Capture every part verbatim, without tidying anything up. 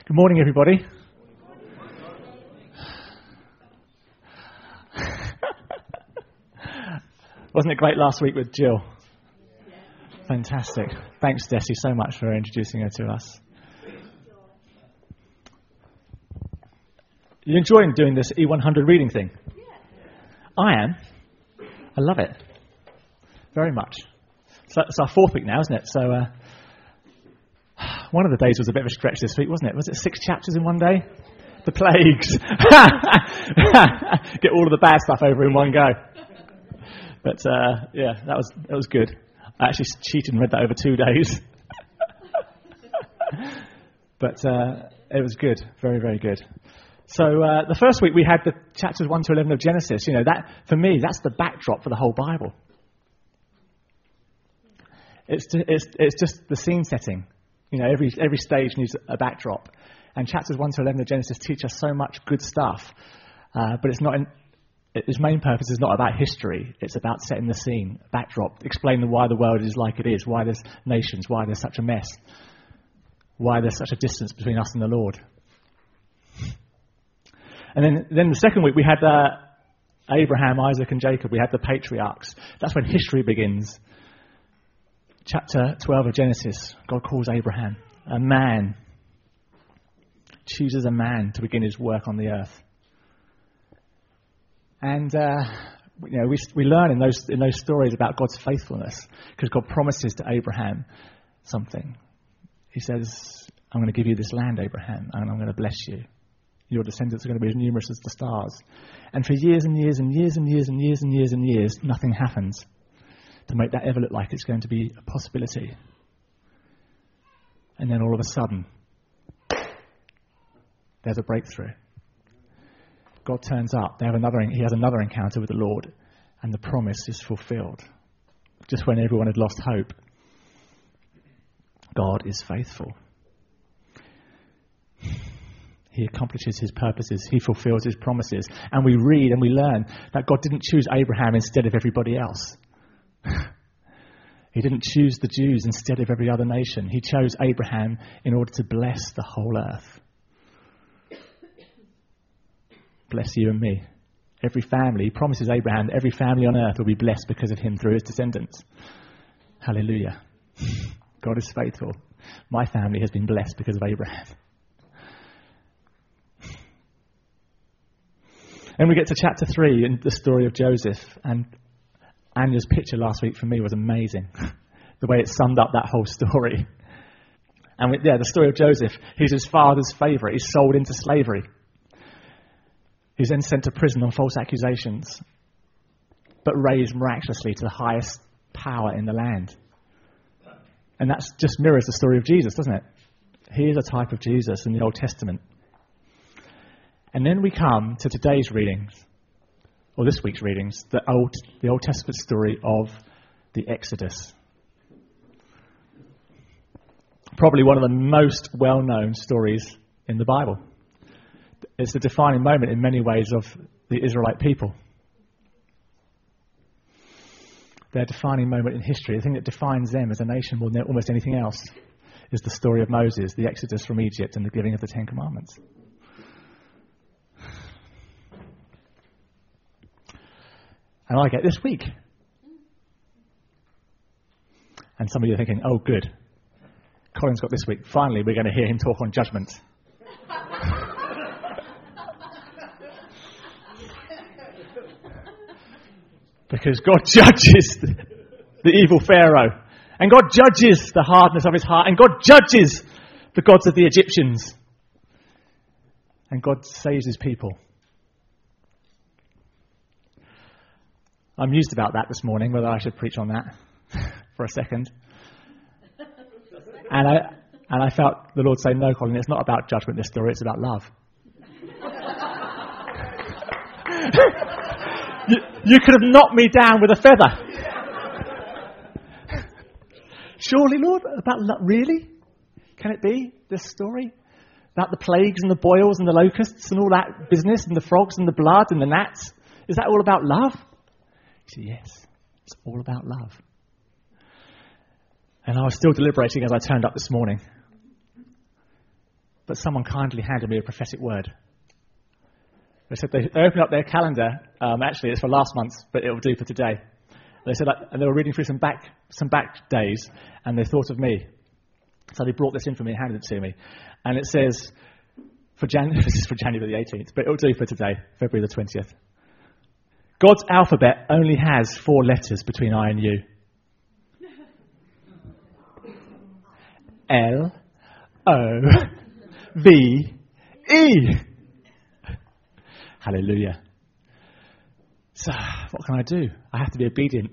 Good morning, everybody. Wasn't it great last week with Jill? Fantastic. Thanks, Desi, so much for introducing her to us. You enjoying doing this E one hundred reading thing? I am. I love it. Very much. So it's our fourth week now, isn't it? So uh, one of the days was a bit of a stretch this week, wasn't it? Was it six chapters in one day? The plagues. Get all of the bad stuff over in one go. But uh, yeah, that was that was good. I actually cheated and read that over two days. But uh, it was good. Very, very good. So uh, the first week we had the chapters one to eleven of Genesis. You know, that for me, that's the backdrop for the whole Bible. It's it's it's just the scene setting. You know, every every stage needs a backdrop, and chapters one to eleven of Genesis teach us so much good stuff. Uh, but it's not. In, its main purpose is not about history. It's about setting the scene, backdrop, explaining why the world is like it is, why there's nations, why there's such a mess, why there's such a distance between us and the Lord. And then, then the second week we had uh, Abraham, Isaac and Jacob. We had the patriarchs. That's when history begins. Chapter twelve of Genesis, God calls Abraham, a man, chooses a man to begin his work on the earth. And uh, you know, we we learn in those in those stories about God's faithfulness, because God promises to Abraham something. He says, "I'm going to give you this land, Abraham, and I'm going to bless you. Your descendants are going to be as numerous as the stars." And for years and years and years and years and years and years and years, nothing happens to make that ever look like it's going to be a possibility. And then all of a sudden, there's a breakthrough. God turns up. They have another. He has another encounter with the Lord, and the promise is fulfilled. Just when everyone had lost hope, God is faithful. He accomplishes his purposes. He fulfills his promises. And we read and we learn that God didn't choose Abraham instead of everybody else. He didn't choose the Jews instead of every other nation. He chose Abraham in order to bless the whole earth. Bless you and me. Every family. He promises Abraham that every family on earth will be blessed because of him through his descendants. Hallelujah. God is faithful. My family has been blessed because of Abraham. And we get to chapter three in the story of Joseph. And Anya's picture last week for me was amazing. The way it summed up that whole story. And we, yeah, the story of Joseph. He's his father's favourite. He's sold into slavery. He's then sent to prison on false accusations, but raised miraculously to the highest power in the land. And that just mirrors the story of Jesus, doesn't it? He is a type of Jesus in the Old Testament. And then we come to today's readings, or this week's readings, the Old, the Old Testament story of the Exodus. Probably one of the most well-known stories in the Bible. It's the defining moment in many ways of the Israelite people. Their defining moment in history, the thing that defines them as a nation more than almost anything else, is the story of Moses, the Exodus from Egypt, and the giving of the Ten Commandments. And I get this week. And some of you are thinking, oh, good. Colin's got this week. Finally, we're going to hear him talk on judgment. Because God judges the, the evil Pharaoh. And God judges the hardness of his heart. And God judges the gods of the Egyptians. And God saves his people. I'm mused about that this morning, whether I should preach on that for a second. And I and I felt the Lord say, no, Colin, it's not about judgment, this story, it's about love. You, you could have knocked me down with a feather. Surely, Lord, about love? Really? Can it be, this story? About the plagues and the boils and the locusts and all that business and the frogs and the blood and the gnats? Is that all about love? He said, yes, it's all about love. And I was still deliberating as I turned up this morning. but someone kindly handed me a prophetic word. They said they, they opened up their calendar. Um, actually, it's for last month, but it'll do for today. They said, like, and they were reading through some back some back days, and they thought of me. So they brought this in for me and handed it to me. And it says, for Jan- this is for January the eighteenth, but it'll do for today, February the twentieth. God's alphabet only has four letters between I and U. L, O, V, E. Hallelujah. So, what can I do? I have to be obedient.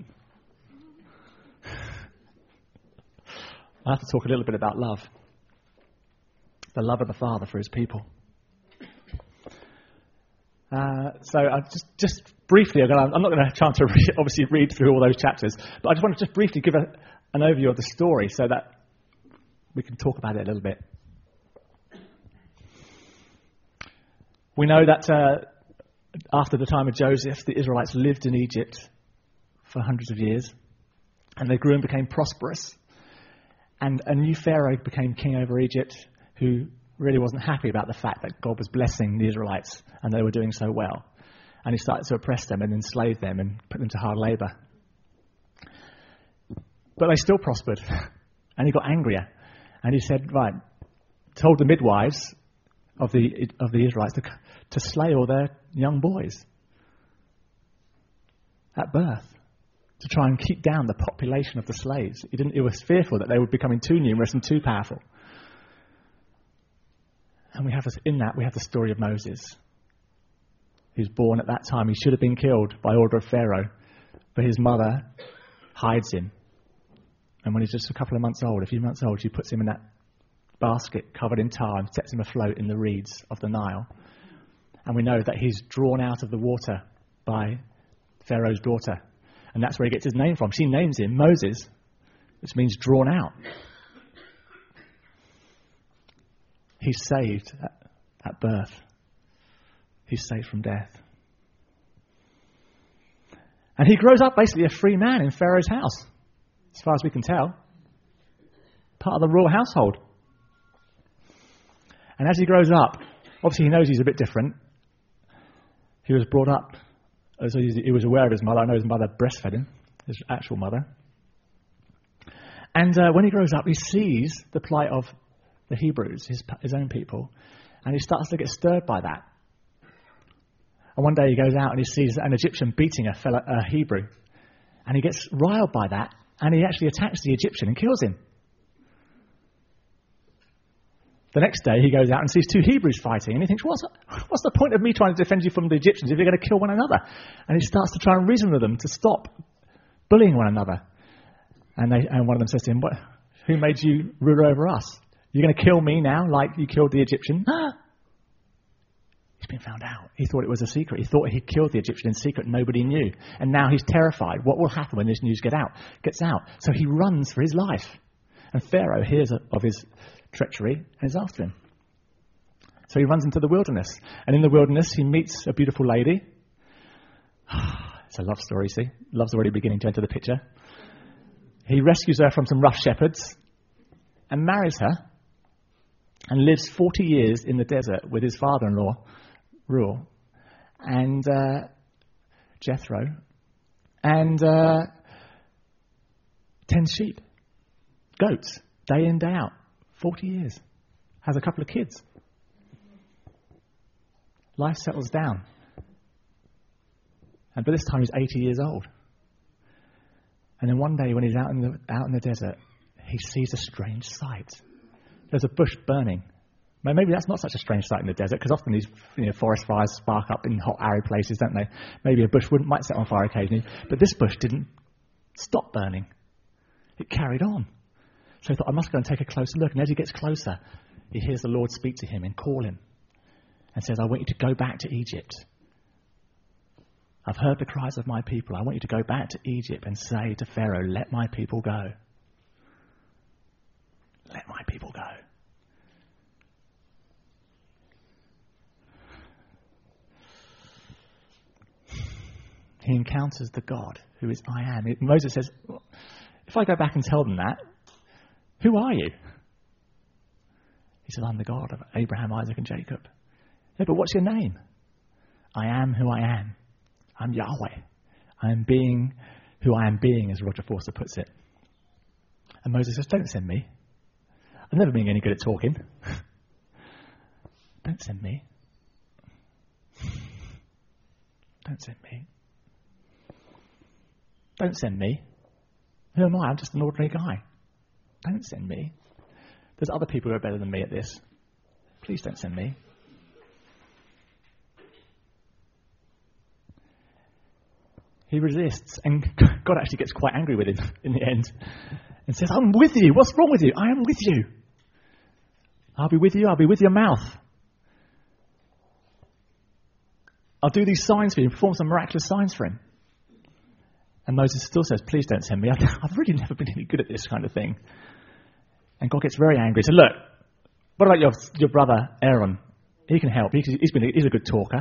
I have to talk a little bit about love. The love of the Father for his people. Uh, so, I just, just briefly, I'm not going to have a chance to re- obviously read through all those chapters, but I just want to just briefly give a, an overview of the story so that we can talk about it a little bit. We know that uh, after the time of Joseph, the Israelites lived in Egypt for hundreds of years, and they grew and became prosperous. And a new Pharaoh became king over Egypt, who really wasn't happy about the fact that God was blessing the Israelites and they were doing so well. And he started to oppress them and enslave them and put them to hard labour. But they still prospered, and he got angrier. And he said, right, told the midwives of the of the Israelites to, to slay all their young boys at birth, to try and keep down the population of the slaves. He didn't. He was fearful that they were becoming too numerous and too powerful. And we have this, in that we have the story of Moses, who's born at that time. He should have been killed by order of Pharaoh, but his mother hides him. And when he's just a couple of months old, a few months old, she puts him in that basket covered in tar and sets him afloat in the reeds of the Nile. And we know that he's drawn out of the water by Pharaoh's daughter. And that's where he gets his name from. She names him Moses, which means drawn out. He's saved at, at birth. He's saved from death. And he grows up basically a free man in Pharaoh's house, as far as we can tell. Part of the royal household. And as he grows up, obviously he knows he's a bit different. He was brought up, so he was aware of his mother. I know his mother breastfed him, his actual mother. And uh, when he grows up, he sees the plight of the Hebrews, his, his own people, and he starts to get stirred by that. And one day he goes out and he sees an Egyptian beating a, fellow, a Hebrew, and he gets riled by that, and he actually attacks the Egyptian and kills him. The next day he goes out and sees two Hebrews fighting, and he thinks, what's, what's the point of me trying to defend you from the Egyptians if you're going to kill one another? And he starts to try and reason with them to stop bullying one another. And, they, and one of them says to him, what, who made you ruler over us? You're going to kill me now like you killed the Egyptian? He's been found out. He thought it was a secret. He thought he'd killed the Egyptian in secret. Nobody knew. And now he's terrified. What will happen when this news get out, gets out? So he runs for his life. And Pharaoh hears of his treachery and is after him. So he runs into the wilderness. And in the wilderness, he meets a beautiful lady. It's a love story, see? Love's already beginning to enter the picture. He rescues her from some rough shepherds and marries her and lives forty years in the desert with his father-in-law, Reuel, and uh, Jethro, and uh, tends sheep, goats, day in, day out, forty years. Has a couple of kids. Life settles down. And by this time he's eighty years old. And then one day when he's out in the out in the desert, he sees a strange sight. There's a bush burning. Maybe that's not such a strange sight in the desert, because often these you know, forest fires spark up in hot, arid places, don't they? Maybe a bush wouldn't might set on fire occasionally, but this bush didn't stop burning. It carried on. So he thought, I must go and take a closer look. And as he gets closer, he hears the Lord speak to him and call him and says, I want you to go back to Egypt. I've heard the cries of my people. I want you to go back to Egypt and say to Pharaoh, let my people go. Let my people go. He encounters the God who is I am. Moses says, if I go back and tell them that, who are you? He says, I'm the God of Abraham, Isaac, and Jacob. Yeah, but what's your name? I am who I am. I'm Yahweh. I am being who I am being, as Roger Forster puts it. And Moses says, don't send me. I've never been any good at talking. Don't send me. Don't send me. Don't send me. Who am I? I'm just an ordinary guy. Don't send me. There's other people who are better than me at this. Please don't send me. He resists, and God actually gets quite angry with him in the end and says, I'm with you. What's wrong with you? I am with you. I'll be with you. I'll be with your mouth. I'll do these signs for you and perform some miraculous signs for him. And Moses still says, please don't send me. I've really never been any good at this kind of thing. And God gets very angry. He said, look, what about your your brother Aaron? He can help. He, he's been he's a good talker.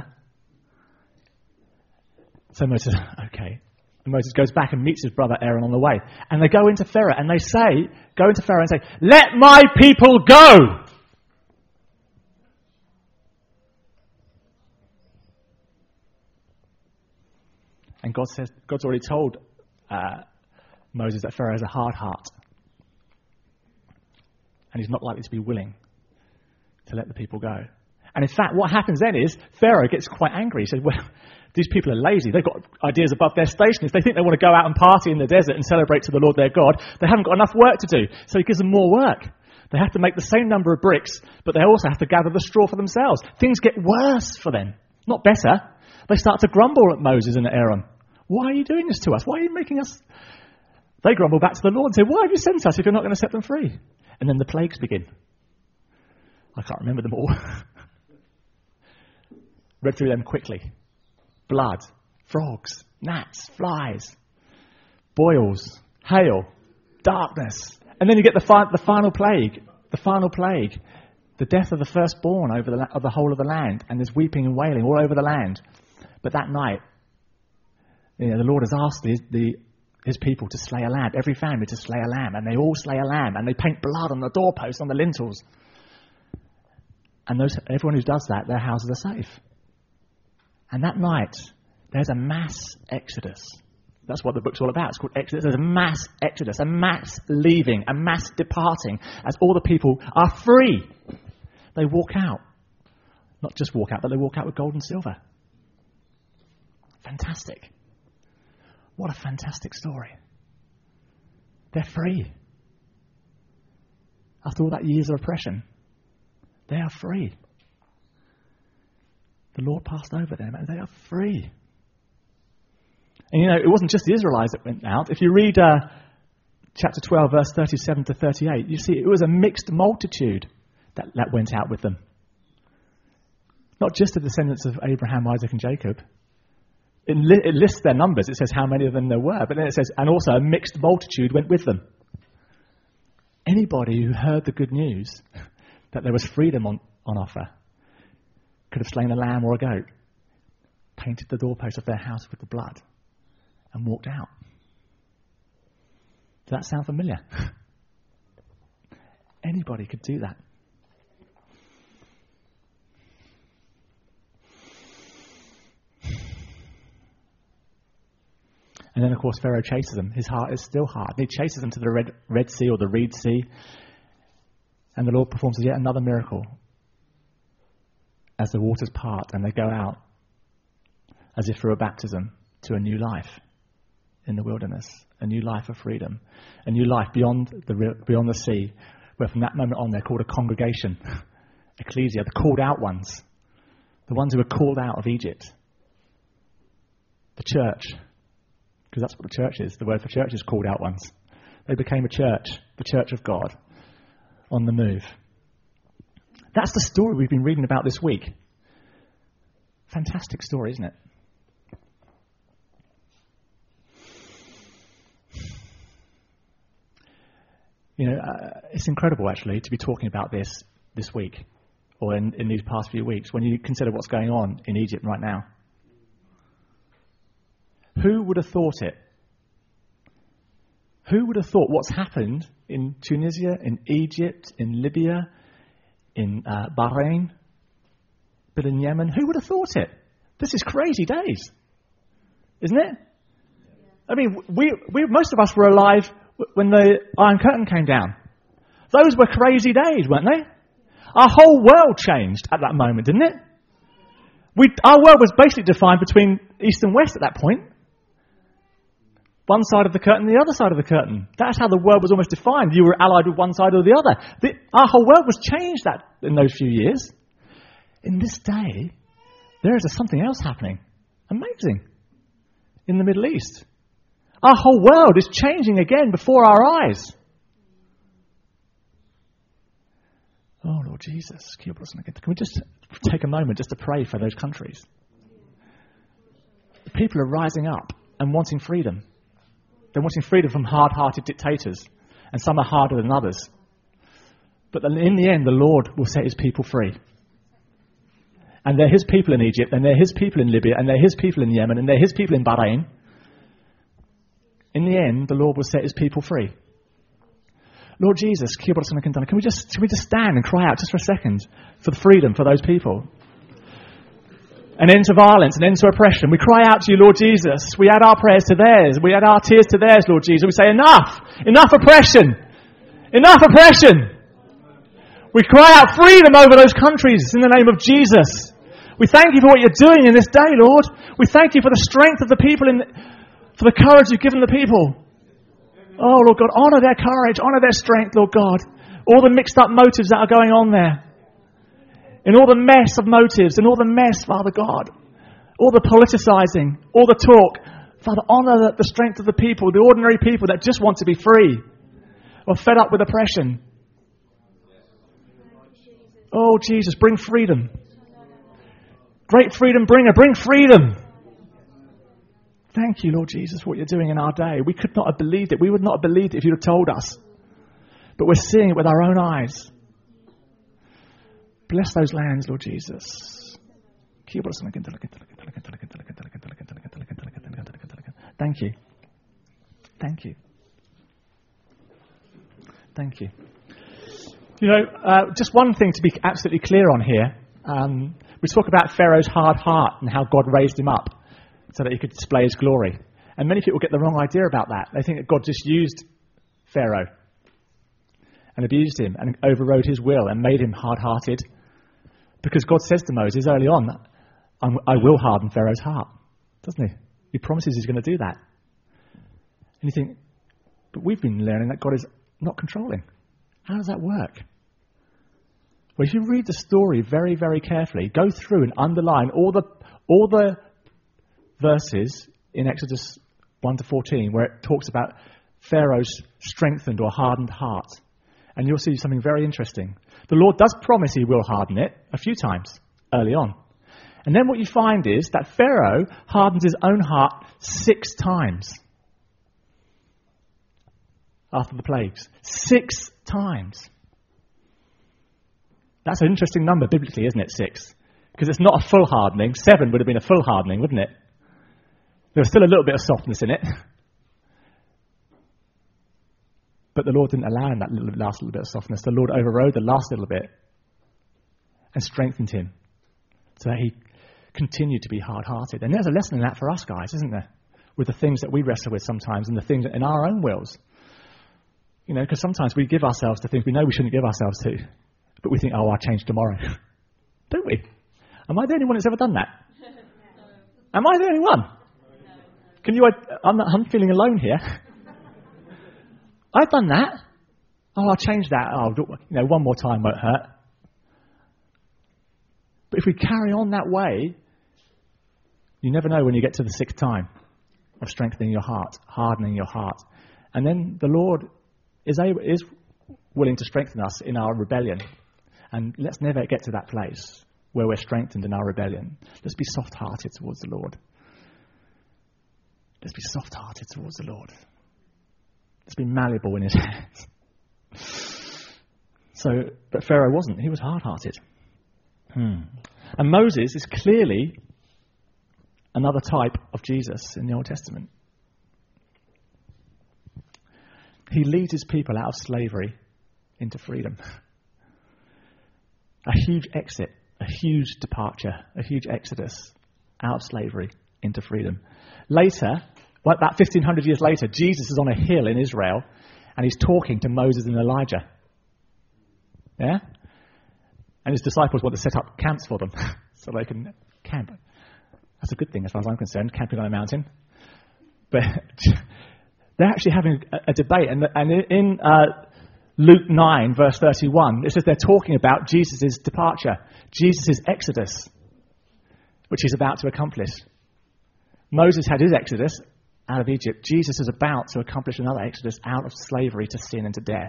So Moses says, okay. And Moses goes back and meets his brother Aaron on the way. And they go into Pharaoh and they say, go into Pharaoh and say, let my people go. And God says, God's already told uh, Moses that Pharaoh has a hard heart. And he's not likely to be willing to let the people go. And in fact, what happens then is Pharaoh gets quite angry. He says, well, these people are lazy. They've got ideas above their station. If they think they want to go out and party in the desert and celebrate to the Lord their God, they haven't got enough work to do. So he gives them more work. They have to make the same number of bricks, but they also have to gather the straw for themselves. Things get worse for them, not better. They start to grumble at Moses and at Aaron. Why are you doing this to us? Why are you making us... They grumble back to the Lord and say, why have you sent us if you're not going to set them free? And then the plagues begin. I can't remember them all. Read through them quickly. Blood, frogs, gnats, flies, boils, hail, darkness. And then you get the, fi- the final plague, the final plague, the death of the firstborn over the, la- of the whole of the land. And there's weeping and wailing all over the land. But that night, you know, the Lord has asked the, the, his people to slay a lamb, every family to slay a lamb, and they all slay a lamb, and they paint blood on the doorposts, on the lintels. And those, everyone who does that, their houses are safe. And that night, there's a mass exodus. That's what the book's all about. It's called Exodus. There's a mass exodus, a mass leaving, a mass departing, as all the people are free. They walk out. Not just walk out, but they walk out with gold and silver. Fantastic. What a fantastic story. They're free. After all that years of oppression, they are free. The Lord passed over them and they are free. And you know, it wasn't just the Israelites that went out. If you read uh, chapter twelve, verse thirty-seven to thirty-eight, you see it was a mixed multitude that, that went out with them. Not just the descendants of Abraham, Isaac, and Jacob. It, li- it lists their numbers. It says how many of them there were. But then it says, and also a mixed multitude went with them. Anybody who heard the good news that there was freedom on, on offer could have slain a lamb or a goat, painted the doorpost of their house with the blood, and walked out. Does that sound familiar? Anybody could do that. And then, of course, Pharaoh chases them. His heart is still hard. He chases them to the Red, Red Sea or the Reed Sea. And the Lord performs yet another miracle as the waters part and they go out as if through a baptism to a new life in the wilderness, a new life of freedom, a new life beyond the beyond the sea, where from that moment on they're called a congregation, ecclesia, the called out ones, the ones who were called out of Egypt, the church. Because that's what the church is. The word for church is called out ones. They became a church, the church of God, on the move. That's the story we've been reading about this week. Fantastic story, isn't it? You know, uh, it's incredible, actually, to be talking about this this week, or in, in these past few weeks, when you consider what's going on in Egypt right now. Who would have thought it? Who would have thought what's happened in Tunisia, in Egypt, in Libya, in uh, Bahrain, a bit in Yemen. Who would have thought it? This is crazy days, isn't it? I mean, we, we most of us were alive when the Iron Curtain came down. Those were crazy days, weren't they? Our whole world changed at that moment, didn't it? We, our world was basically defined between East and West at that point. One side of the curtain, the other side of the curtain. That's how the world was almost defined. You were allied with one side or the other. The, our whole world was changed that in those few years. In this day, there is something else happening. Amazing. In the Middle East. Our whole world is changing again before our eyes. Oh, Lord Jesus. Can we just take a moment just to pray for those countries? People are rising up and wanting freedom. They're wanting freedom from hard-hearted dictators. And some are harder than others. But in the end, the Lord will set his people free. And they're his people in Egypt, and they're his people in Libya, and they're his people in Yemen, and they're his people in Bahrain. In the end, the Lord will set his people free. Lord Jesus, can we just can we just stand and cry out just for a second for the freedom for those people? An end to violence, an end to oppression. We cry out to you, Lord Jesus. We add our prayers to theirs. We add our tears to theirs, Lord Jesus. We say, enough! Enough oppression! Enough oppression! We cry out freedom over those countries in the name of Jesus. We thank you for what you're doing in this day, Lord. We thank you for the strength of the people, in the, for the courage you've given the people. Oh, Lord God, honour their courage, honour their strength, Lord God. All the mixed up motives that are going on there. In all the mess of motives, in all the mess, Father God. All the politicising, all the talk. Father, honour the, the strength of the people, the ordinary people that just want to be free. Or fed up with oppression. Oh, Jesus, bring freedom. Great freedom bringer, bring freedom. Thank you, Lord Jesus, for what you're doing in our day. We could not have believed it. We would not have believed it if you'd have told us. But we're seeing it with our own eyes. Bless those lands, Lord Jesus. Thank you. Thank you. Thank you. You know, uh, just one thing to be absolutely clear on here. Um, we talk about Pharaoh's hard heart and how God raised him up so that he could display his glory. And many people get the wrong idea about that. They think that God just used Pharaoh and abused him and overrode his will and made him hard-hearted. Because God says to Moses early on, I will harden Pharaoh's heart. Doesn't he? He promises he's going to do that. And you think, but we've been learning that God is not controlling. How does that work? Well, if you read the story very, very carefully, go through and underline all the all the verses in Exodus one to fourteen where it talks about Pharaoh's strengthened or hardened heart. And you'll see something very interesting. The Lord does promise he will harden it a few times early on. And then what you find is that Pharaoh hardens his own heart six times after the plagues. Six times. That's an interesting number biblically, isn't it? Six. Because it's not a full hardening. Seven would have been a full hardening, wouldn't it? There was still a little bit of softness in it. But the Lord didn't allow him that little, last little bit of softness. The Lord overrode the last little bit and strengthened him so that he continued to be hard-hearted. And there's a lesson in that for us guys, isn't there? With the things that we wrestle with sometimes and the things in our own wills. You know, because sometimes we give ourselves to things we know we shouldn't give ourselves to. But we think, oh, I'll change tomorrow. Don't we? Am I the only one that's ever done that? No. Am I the only one? No. Can you, I'm, not, I'm feeling alone here. I've done that. Oh, I'll change that. Oh, you know, one more time won't hurt. But if we carry on that way, you never know when you get to the sixth time of strengthening your heart, hardening your heart. And then the Lord is able, is willing to strengthen us in our rebellion. And let's never get to that place where we're strengthened in our rebellion. Let's be soft-hearted towards the Lord. Let's be soft-hearted towards the Lord. Let's be malleable in his hands. So, but Pharaoh wasn't. He was hard-hearted. Hmm. And Moses is clearly another type of Jesus in the Old Testament. He leads his people out of slavery into freedom. A huge exit, a huge departure, a huge exodus out of slavery into freedom. Later, well, about fifteen hundred years later, Jesus is on a hill in Israel and he's talking to Moses and Elijah. Yeah? And his disciples want to set up camps for them so they can camp. That's a good thing as far as I'm concerned, camping on a mountain. But they're actually having a, a debate. And, and in uh, Luke nine, verse thirty-one, it says they're talking about Jesus' departure, Jesus' exodus, which he's about to accomplish. Moses had his exodus out of Egypt. Jesus is about to accomplish another exodus out of slavery to sin and to death.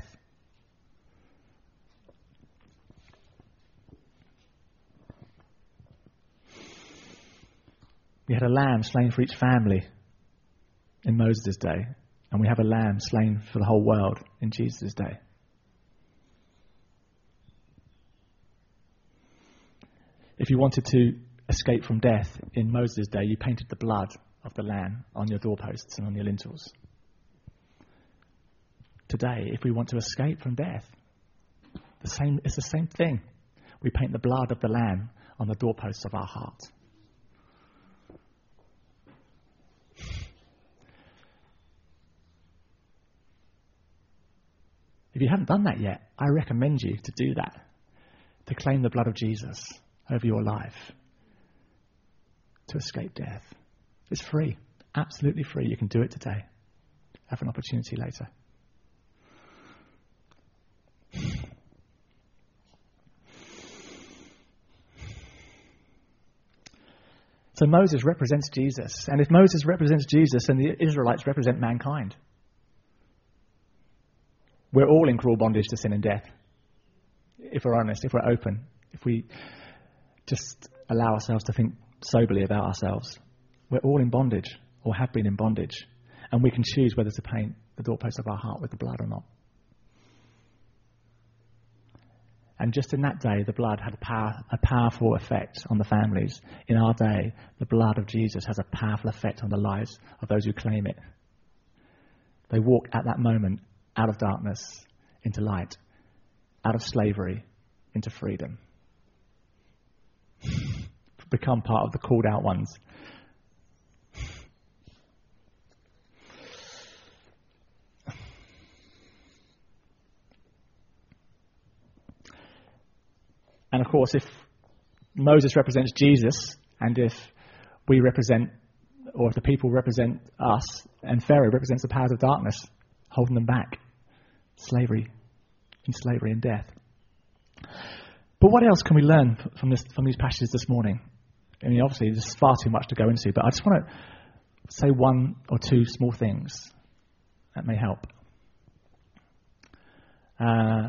We had a lamb slain for each family in Moses' day, and we have a lamb slain for the whole world in Jesus' day. If you wanted to escape from death in Moses' day, you painted the blood of the lamb on your doorposts and on your lintels. Today, if we want to escape from death, the same, it's the same thing. We paint the blood of the lamb on the doorposts of our heart. If you haven't done that yet, I recommend you to do that, to claim the blood of Jesus over your life, to escape death. It's free, absolutely free. You can do it today. Have an opportunity later. So Moses represents Jesus. And if Moses represents Jesus, then the Israelites represent mankind. We're all in cruel bondage to sin and death. If we're honest, if we're open, if we just allow ourselves to think soberly about ourselves, we're all in bondage or have been in bondage. And we can choose whether to paint the doorpost of our heart with the blood or not. And just in that day, the blood had a, power, a powerful effect on the families. In our day, the blood of Jesus has a powerful effect on the lives of those who claim it. They walk at that moment out of darkness into light, out of slavery into freedom. Become part of the called out ones. And of course, if Moses represents Jesus, and if we represent, or if the people represent us, and Pharaoh represents the powers of darkness, holding them back, slavery, in slavery and death. But what else can we learn from this, from these passages this morning? I mean, obviously, there's far too much to go into, but I just want to say one or two small things that may help. Uh,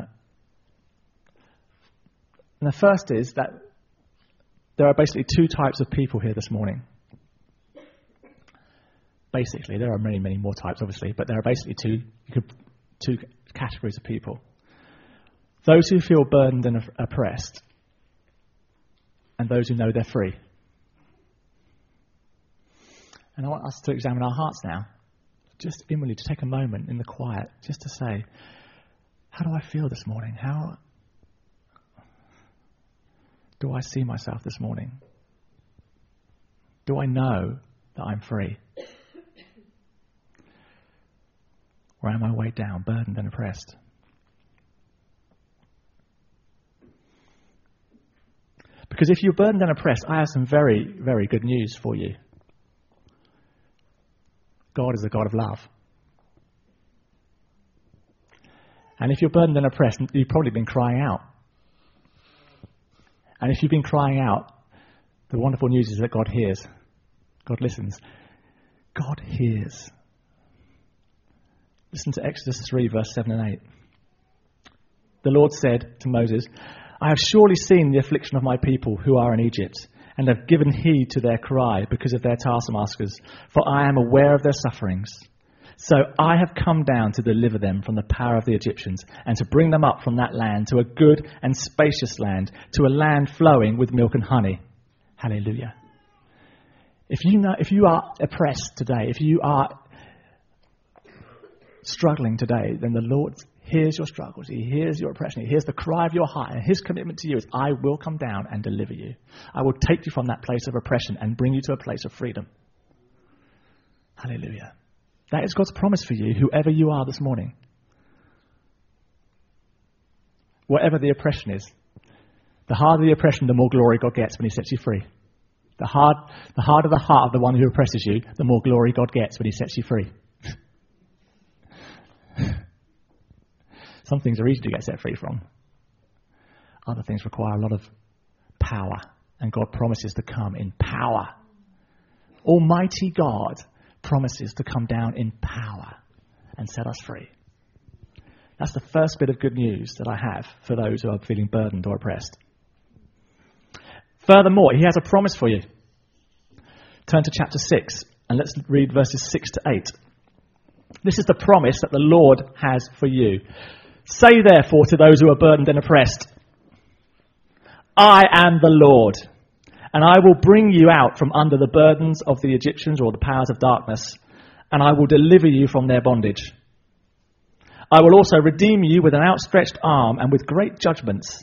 and the first is that there are basically two types of people here this morning. Basically, there are many, many more types, obviously, but there are basically two, you could, two categories of people. Those who feel burdened and oppressed, and those who know they're free. And I want us to examine our hearts now, just inwardly, to take a moment in the quiet, just to say, how do I feel this morning? How do I see myself this morning? Do I know that I'm free? Or am I weighed down, burdened and oppressed? Because if you're burdened and oppressed, I have some very, very good news for you. God is a God of love. And if you're burdened and oppressed, you've probably been crying out. And if you've been crying out, the wonderful news is that God hears. God listens. God hears. Listen to Exodus three, verse seven and eight. The Lord said to Moses, I have surely seen the affliction of my people who are in Egypt, and have given heed to their cry because of their taskmasters, for I am aware of their sufferings. So I have come down to deliver them from the power of the Egyptians, and to bring them up from that land to a good and spacious land, to a land flowing with milk and honey. Hallelujah. If you know, if you are oppressed today, if you are struggling today, then the Lord hears your struggles. He hears your oppression. He hears the cry of your heart. And his commitment to you is, I will come down and deliver you. I will take you from that place of oppression and bring you to a place of freedom. Hallelujah. That is God's promise for you, whoever you are this morning. Whatever the oppression is. The harder the oppression, the more glory God gets when he sets you free. The hard, the harder the heart of the one who oppresses you, the more glory God gets when he sets you free. Some things are easy to get set free from. Other things require a lot of power. And God promises to come in power. Almighty God promises to come down in power and set us free. That's the first bit of good news that I have for those who are feeling burdened or oppressed. Furthermore, he has a promise for you. Turn to chapter six and let's read verses six to eight. This is the promise that the Lord has for you. Say therefore to those who are burdened and oppressed, I am the Lord, and I will bring you out from under the burdens of the Egyptians or the powers of darkness, and I will deliver you from their bondage. I will also redeem you with an outstretched arm and with great judgments.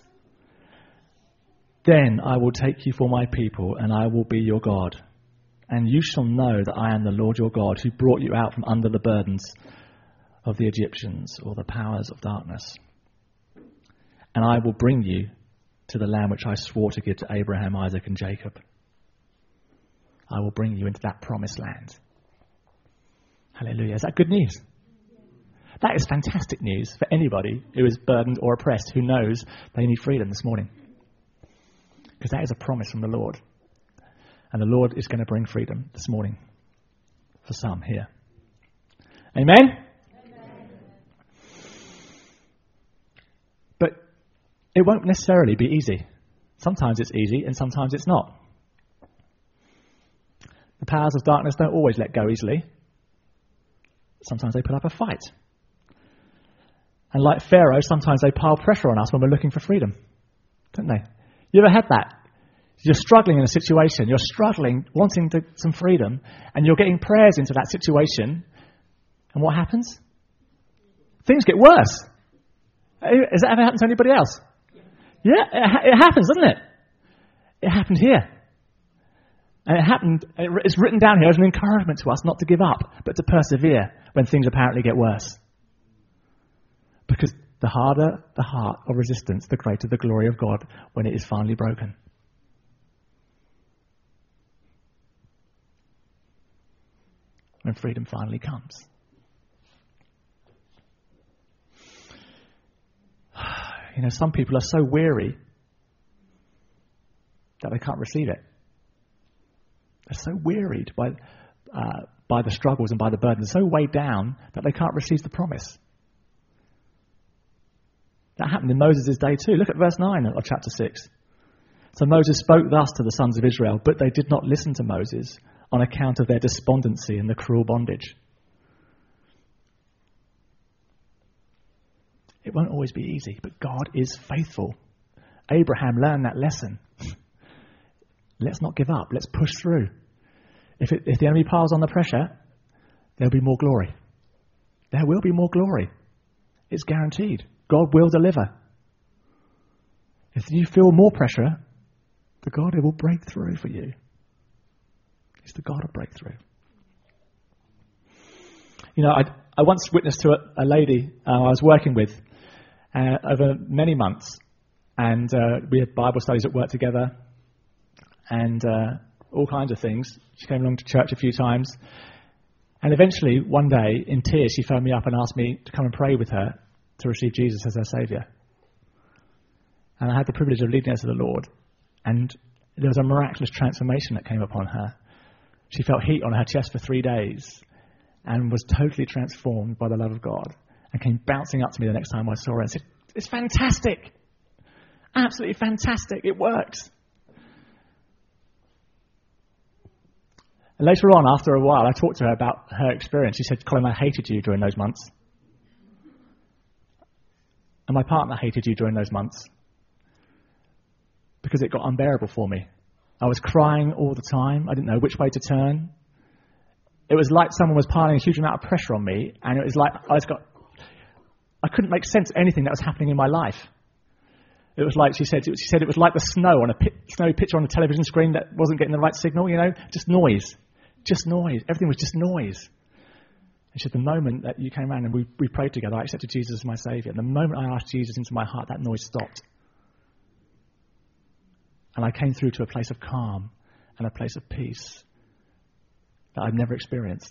Then I will take you for my people, and I will be your God. And you shall know that I am the Lord your God, who brought you out from under the burdens of the Egyptians or the powers of darkness. And I will bring you to the land which I swore to give to Abraham, Isaac, and Jacob. I will bring you into that promised land. Hallelujah. Is that good news? That is fantastic news for anybody who is burdened or oppressed, who knows they need freedom this morning. Because that is a promise from the Lord. And the Lord is going to bring freedom this morning for some here. Amen? Amen. But it won't necessarily be easy. Sometimes it's easy and sometimes it's not. The powers of darkness don't always let go easily. Sometimes they put up a fight. And like Pharaoh, sometimes they pile pressure on us when we're looking for freedom. Don't they? You ever had that? You're struggling in a situation, you're struggling, wanting to, some freedom, and you're getting prayers into that situation, and what happens? Things get worse. Has that ever happened to anybody else? Yeah, it, ha- it happens, doesn't it? It happened here. And it happened, it's written down here as an encouragement to us not to give up, but to persevere when things apparently get worse. Because the harder the heart of resistance, the greater the glory of God when it is finally broken. When freedom finally comes. You know, some people are so weary that they can't receive it. They're so wearied by uh, by the struggles and by the burdens, so weighed down that they can't receive the promise. That happened in Moses' day too. Look at verse nine of chapter six. So Moses spoke thus to the sons of Israel, but they did not listen to Moses on account of their despondency and the cruel bondage. It won't always be easy, but God is faithful. Abraham learned that lesson. Let's not give up. Let's push through. If, it, if the enemy piles on the pressure, there'll be more glory. There will be more glory. It's guaranteed. God will deliver. If you feel more pressure, the God will break through for you. He's the God of breakthrough. You know, I, I once witnessed to a, a lady uh, I was working with uh, over many months, and uh, we had Bible studies at work together, and uh, all kinds of things. She came along to church a few times, and eventually, one day, in tears, she phoned me up and asked me to come and pray with her to receive Jesus as her Saviour. And I had the privilege of leading her to the Lord, and there was a miraculous transformation that came upon her. She felt heat on her chest for three days and was totally transformed by the love of God and came bouncing up to me the next time I saw her and said, "It's fantastic. Absolutely fantastic. It works." And later on, after a while, I talked to her about her experience. She said, "Colin, I hated you during those months. And my partner hated you during those months because it got unbearable for me. I was crying all the time. I didn't know which way to turn. It was like someone was piling a huge amount of pressure on me, and it was like I was got, I couldn't make sense of anything that was happening in my life. It was like, she said, she said it was like the snow on a pi- snowy picture on a television screen that wasn't getting the right signal, you know, just noise, just noise. Everything was just noise. And she said, the moment that you came around and we, we prayed together, I accepted Jesus as my Saviour. And the moment I asked Jesus into my heart, that noise stopped. And I came through to a place of calm and a place of peace that I've never experienced.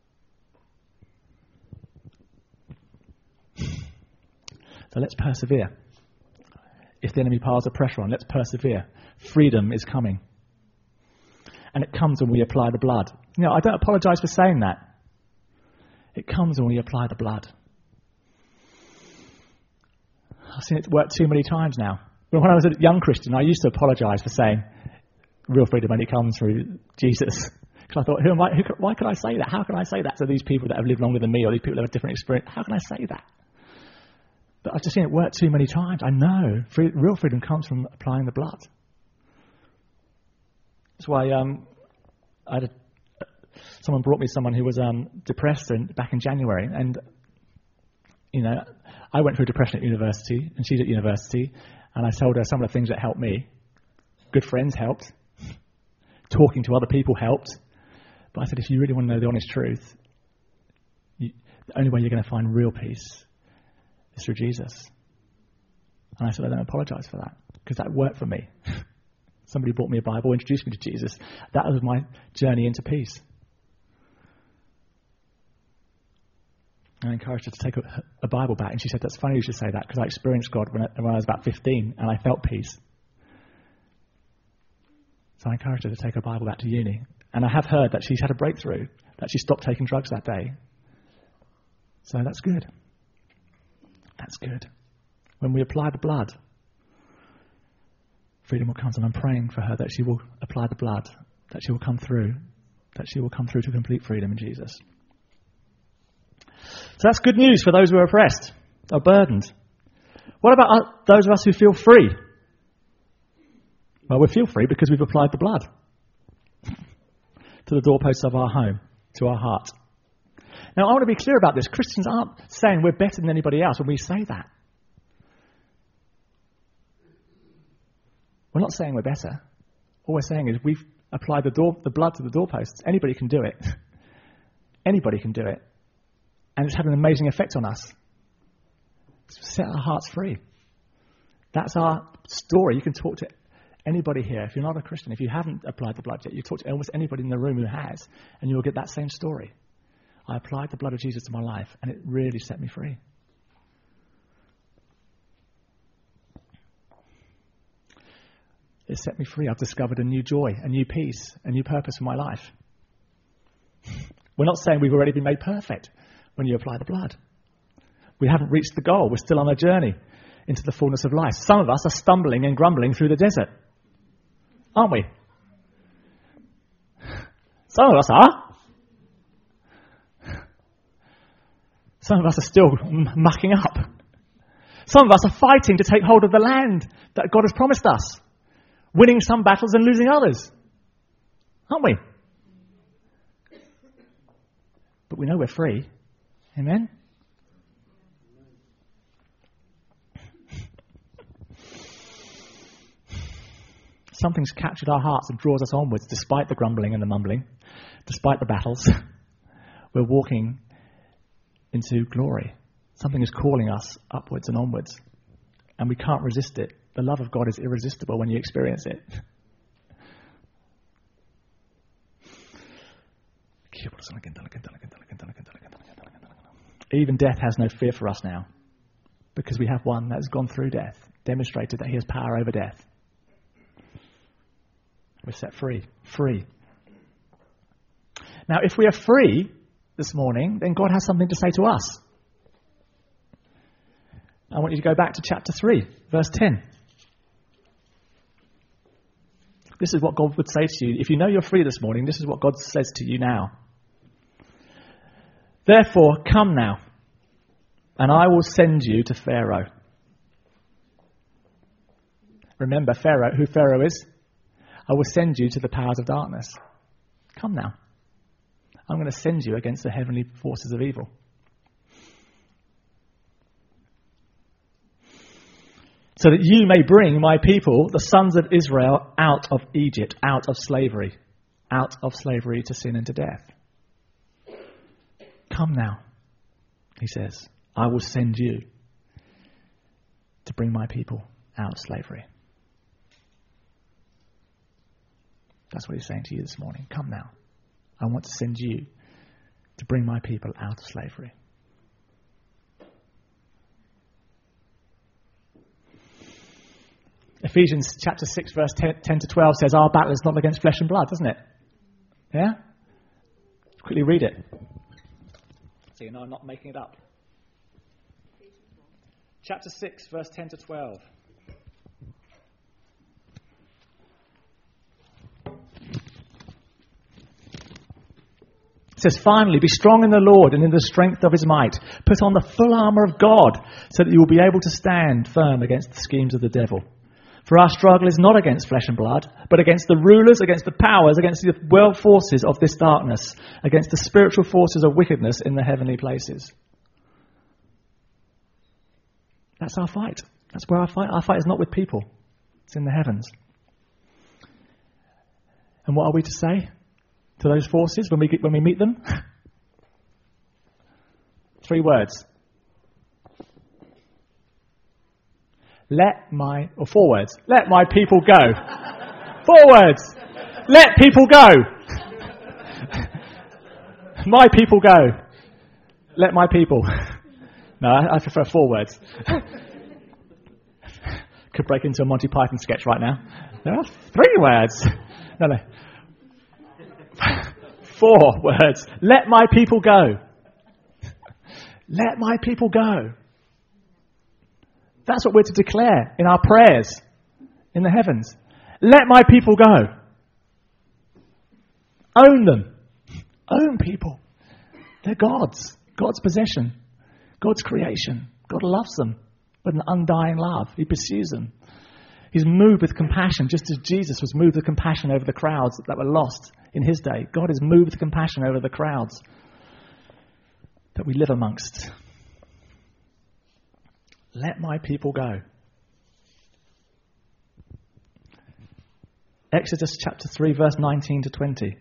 So let's persevere. If the enemy piles the pressure on, let's persevere. Freedom is coming. And it comes when we apply the blood. You know, I don't apologize for saying that. It comes when we apply the blood. I've seen it work too many times now. When I was a young Christian, I used to apologize for saying real freedom only comes through Jesus. Because I thought, who am I, who, why can I say that? How can I say that to these people that have lived longer than me or these people that have a different experience? How can I say that? But I've just seen it work too many times. I know free, real freedom comes from applying the blood. That's why um, I had a, someone brought me someone who was um, depressed in, back in January. And, you know, I went through depression at university, and she's at university. And I told her some of the things that helped me. Good friends helped. Talking to other people helped. But I said, if you really want to know the honest truth, you, the only way you're going to find real peace is through Jesus. And I said, I don't apologize for that, because that worked for me. Somebody brought me a Bible, introduced me to Jesus. That was my journey into peace. I encouraged her to take a, a Bible back, and she said, that's funny you should say that, because I experienced God when I, when I was about fifteen, and I felt peace. So I encouraged her to take her Bible back to uni. And I have heard that she's had a breakthrough, that she stopped taking drugs that day. So that's good. That's good. When we apply the blood, freedom will come. And I'm praying for her that she will apply the blood, that she will come through, that she will come through to complete freedom in Jesus. So that's good news for those who are oppressed, are burdened. What about those of us who feel free? Well, we feel free because we've applied the blood to the doorposts of our home, to our heart. Now, I want to be clear about this. Christians aren't saying we're better than anybody else when we say that. We're not saying we're better. All we're saying is we've applied the, door, the blood to the doorposts. Anybody can do it. Anybody can do it. And it's had an amazing effect on us. It's set our hearts free. That's our story. You can talk to anybody here. If you're not a Christian, if you haven't applied the blood yet, you talk to almost anybody in the room who has, and you will get that same story. I applied the blood of Jesus to my life, and it really set me free. It set me free. I've discovered a new joy, a new peace, a new purpose for my life. We're not saying we've already been made perfect when you apply the blood. We haven't reached the goal. We're still on a journey into the fullness of life. Some of us are stumbling and grumbling through the desert, aren't we? Some of us are. Some of us are still m- mucking up. Some of us are fighting to take hold of the land that God has promised us, winning some battles and losing others, aren't we? But we know we're free. Amen? Something's captured our hearts and draws us onwards despite the grumbling and the mumbling, despite the battles. We're walking into glory. Something is calling us upwards and onwards, and we can't resist it. The love of God is irresistible when you experience it. Even death has no fear for us now, because we have one that has gone through death, demonstrated that he has power over death. We're set free. Free. Now, if we are free this morning, then God has something to say to us. I want you to go back to chapter three, verse ten. This is what God would say to you. If you know you're free this morning, this is what God says to you now. Therefore, come now, and I will send you to Pharaoh. Remember Pharaoh, who Pharaoh is? I will send you to the powers of darkness. Come now. I'm going to send you against the heavenly forces of evil. so that you may bring my people, the sons of Israel, out of Egypt, out of slavery, out of slavery to sin and to death. Come now, he says, I will send you to bring my people out of slavery. That's what he's saying to you this morning. Come now. I want to send you to bring my people out of slavery. Ephesians chapter six, verse ten to twelve says, our battle is not against flesh and blood, doesn't it? Yeah? Quickly read it. So you know I'm not making it up. Chapter six, verse ten to twelve. It says, finally, be strong in the Lord and in the strength of his might. Put on the full armour of God so that you will be able to stand firm against the schemes of the devil. For our struggle is not against flesh and blood, but against the rulers, against the powers, against the world forces of this darkness, against the spiritual forces of wickedness in the heavenly places. That's our fight. That's where our fight. Our fight is not with people. It's in the heavens. And what are we to say to those forces when we get, when we meet them? Three words. Let my, or four words. Let my people go. Four words. Let people go. My people go. Let my people. No, I, I prefer four words. Could break into a Monty Python sketch right now. There are three words. No, no. Four words. Let my people go. Let my people go. That's what we're to declare in our prayers in the heavens. Let my people go. Own them. Own people. They're God's. God's possession. God's creation. God loves them with an undying love. He pursues them. He's moved with compassion, just as Jesus was moved with compassion over the crowds that were lost in his day. God is moved with compassion over the crowds that we live amongst. Let my people go. Exodus chapter three, verse nineteen to twenty.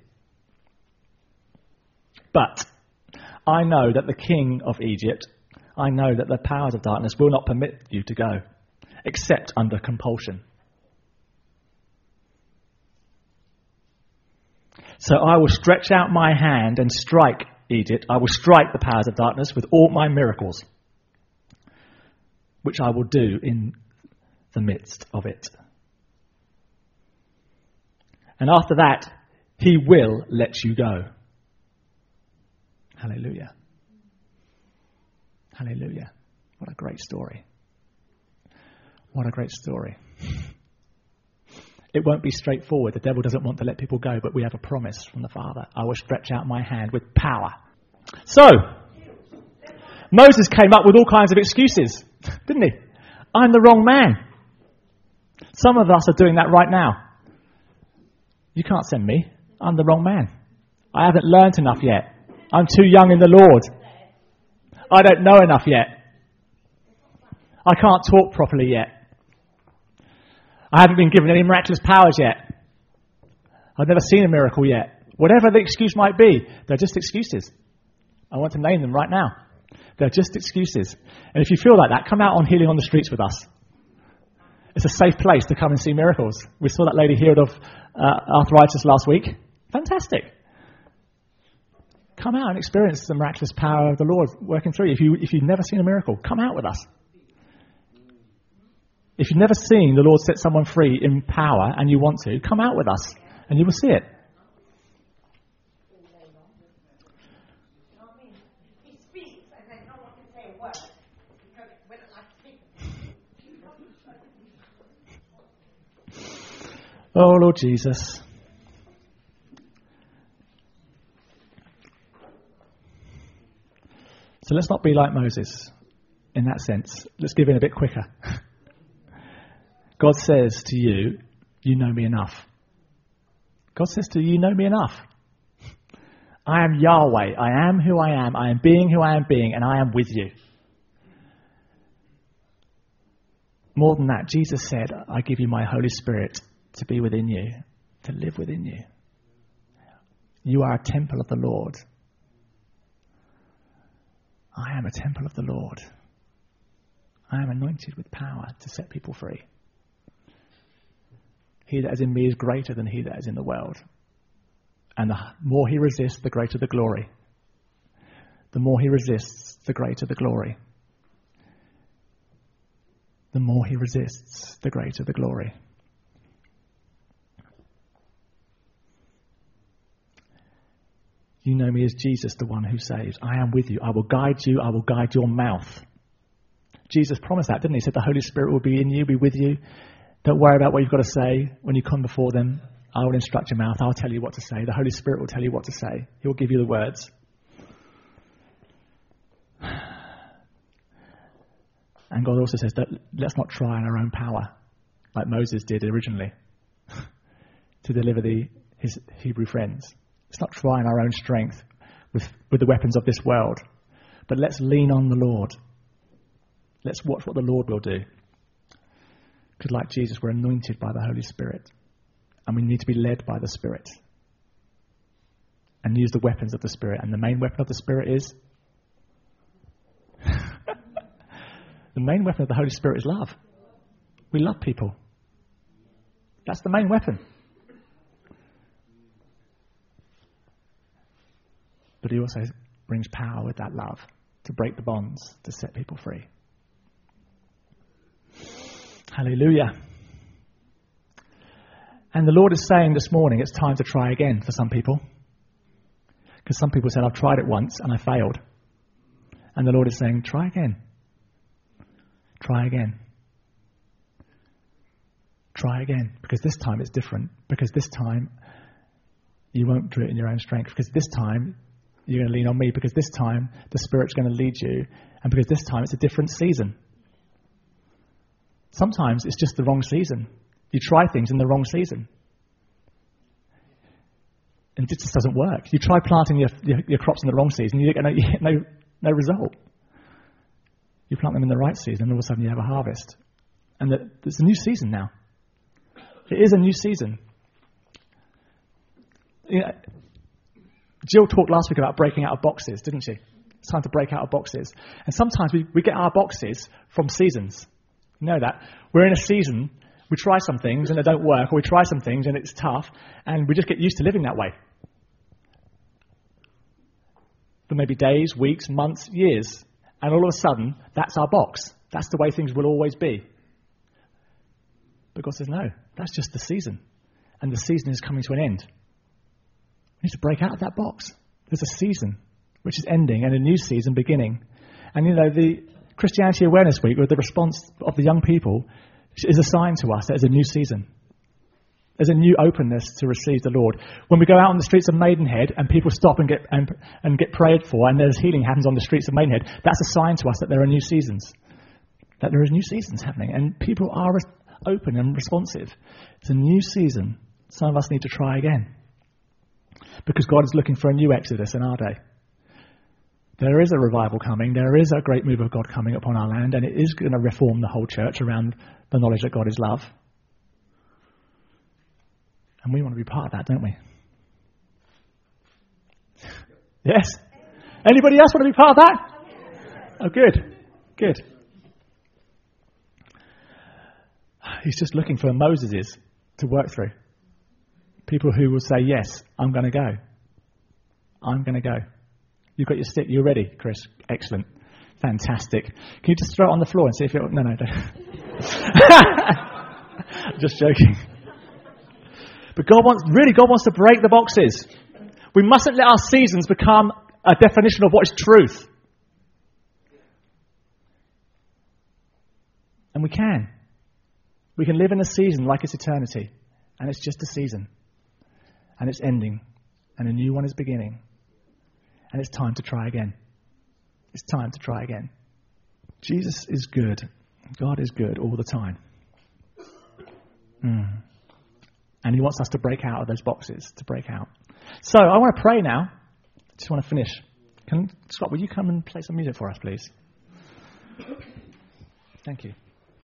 But I know that the king of Egypt, I know that the powers of darkness will not permit you to go, except under compulsion. So I will stretch out my hand and strike Egypt. I will strike the powers of darkness with all my miracles, which I will do in the midst of it. And after that, he will let you go. Hallelujah. Hallelujah. What a great story. What a great story. It won't be straightforward. The devil doesn't want to let people go, but we have a promise from the Father. I will stretch out my hand with power. So, Moses came up with all kinds of excuses, didn't he? I'm the wrong man. Some of us are doing that right now. You can't send me. I'm the wrong man. I haven't learned enough yet. I'm too young in the Lord. I don't know enough yet. I can't talk properly yet. I haven't been given any miraculous powers yet. I've never seen a miracle yet. Whatever the excuse might be, they're just excuses. I want to name them right now. They're just excuses. And if you feel like that, come out on Healing on the Streets with us. It's a safe place to come and see miracles. We saw that lady healed of uh, arthritis last week. Fantastic. Come out and experience the miraculous power of the Lord working through you. If, you. if you've never seen a miracle, come out with us. If you've never seen the Lord set someone free in power and you want to, come out with us and you will see it. Oh, Lord Jesus. So let's not be like Moses in that sense. Let's give in a bit quicker. God says to you, you know me enough. God says to you, you know me enough. I am Yahweh. I am who I am. I am being who I am being, and I am with you. More than that, Jesus said, I give you my Holy Spirit to be within you, to live within you. You are a temple of the Lord. I am a temple of the Lord. I am anointed with power to set people free. He that is in me is greater than he that is in the world. And the more he resists, the greater the glory. The more he resists, the greater the glory. The more he resists, the greater the glory. You know me as Jesus, the one who saves. I am with you. I will guide you. I will guide your mouth. Jesus promised that, didn't he? He said the Holy Spirit will be in you, be with you. Don't worry about what you've got to say when you come before them. I will instruct your mouth. I'll tell you what to say. The Holy Spirit will tell you what to say. He will give you the words. And God also says that let's not try in our own power, like Moses did originally, to deliver the, his Hebrew friends. Let's not try in our own strength with, with the weapons of this world, but let's lean on the Lord. Let's watch what the Lord will do. Because like Jesus, we're anointed by the Holy Spirit, and we need to be led by the Spirit and use the weapons of the Spirit. And the main weapon of the Spirit is the main weapon of the Holy Spirit is love. We love people. That's the main weapon. But he also brings power with that love to break the bonds, to set people free. Hallelujah. And the Lord is saying this morning, it's time to try again for some people. Because some people said, I've tried it once and I failed. And the Lord is saying, try again. Try again. Try again. Because this time it's different. Because this time you won't do it in your own strength. Because this time you're going to lean on me. Because this time the Spirit's going to lead you. And because this time it's a different season. Sometimes it's just the wrong season. You try things in the wrong season. And it just doesn't work. You try planting your, your, your crops in the wrong season, you get no, you get no, no result. You plant them in the right season, and all of a sudden you have a harvest. And the, it's a new season now. It is a new season. You know, Jill talked last week about breaking out of boxes, didn't she? It's time to break out of boxes. And sometimes we, we get our boxes from seasons. You know that. We're in a season, we try some things and they don't work, or we try some things and it's tough, and we just get used to living that way. For maybe days, weeks, months, years. And all of a sudden, that's our box. That's the way things will always be. But God says, no, that's just the season. And the season is coming to an end. We need to break out of that box. There's a season which is ending and a new season beginning. And you know, the Christianity Awareness Week, with the response of the young people, is a sign to us that there's a new season. There's a new openness to receive the Lord. When we go out on the streets of Maidenhead and people stop and get and, and get prayed for, and there's healing happens on the streets of Maidenhead, that's a sign to us that there are new seasons. That there is new seasons happening, and people are open and responsive. It's a new season. Some of us need to try again. Because God is looking for a new exodus in our day. There is a revival coming. There is a great move of God coming upon our land, and it is going to reform the whole church around the knowledge that God is love. And we want to be part of that, don't we? Yes? Anybody else want to be part of that? Oh, good. Good. He's just looking for Moseses to work through. People who will say, yes, I'm going to go. I'm going to go. You've got your stick. You're ready, Chris. Excellent. Fantastic. Can you just throw it on the floor and see if it... No, no, don't. Just joking. But God wants, really, God wants to break the boxes. We mustn't let our seasons become a definition of what is truth. And we can. We can live in a season like it's eternity. And it's just a season. And it's ending. And a new one is beginning. And it's time to try again. It's time to try again. Jesus is good. God is good all the time. Mm. And he wants us to break out of those boxes, to break out. So I want to pray now. I just want to finish. Can, Scott, will you come and play some music for us, please? Thank you.